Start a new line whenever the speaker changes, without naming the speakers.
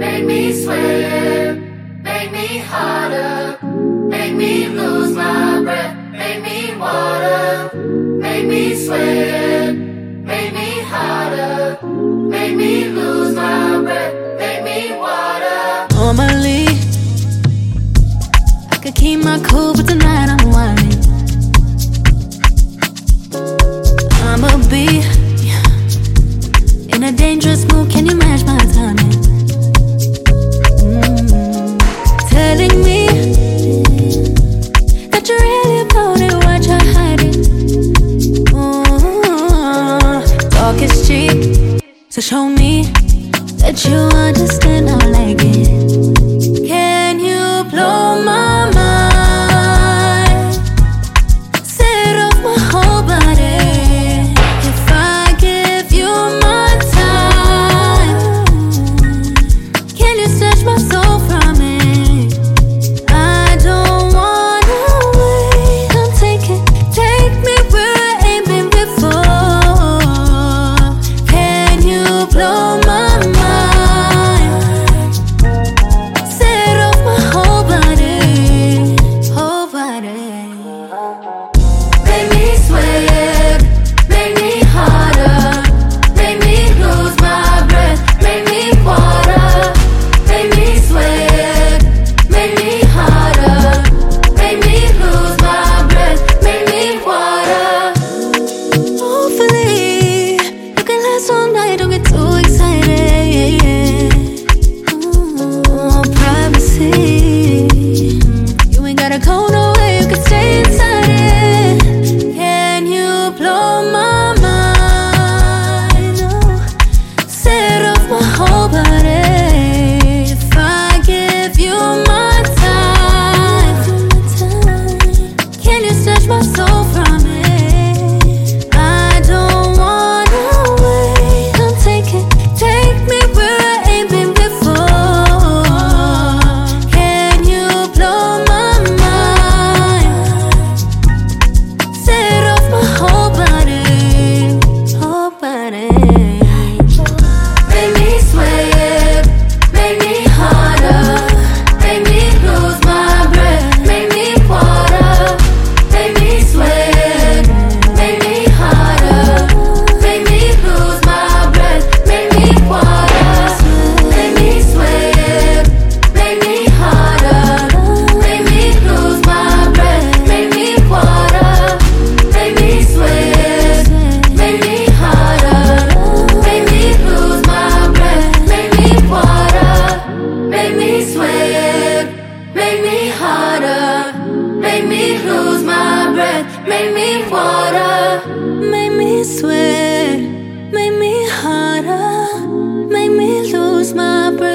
make me sweat, make me harder, make me lose my breath, make me water, make me sweat, make me harder, make me lose my breath, make me water.
Normally, I could keep my cool, but tonight I'm whining. I'ma be in a dangerous mood, can you match my timing? Telling me that you're really about it, what you're hiding. Talk is cheap, so show me that you understand how I like it. Can you blow my mind? Set off my whole body. If I give you my time, can you snatch my soul from it? I don't wanna wait. Come take me where I ain't been before. Can you blow my mind? Set off my whole body, whole body.
Make me sweat, make me harder, make me lose my breath, make me water, make me sweat, make me harder, make me lose my breath, make me water.
Hopefully, you can last all night, don't get too excited. Privacy, you ain't gotta go nowhere, you can stay inside it. Can you blow my mind? Set off my whole body. If I give you my time, can you snatch my soul from it? I don't wanna wait. Come take me where I ain't been before. Can you blow my mind? Set off my whole body, whole body.
Make me sweat, make me harder, make me lose my breath, make me water, make me sweat, make me harder, make me lose my breath, make me water, make me sweat, make me harder, make me lose my breath, make me water, make me sweat, make me harder, make me lose my breath, make me water, make me sweat, make me harder, make me lose my breath, make me water.
Make me sweat, make me harder, make me lose my breath.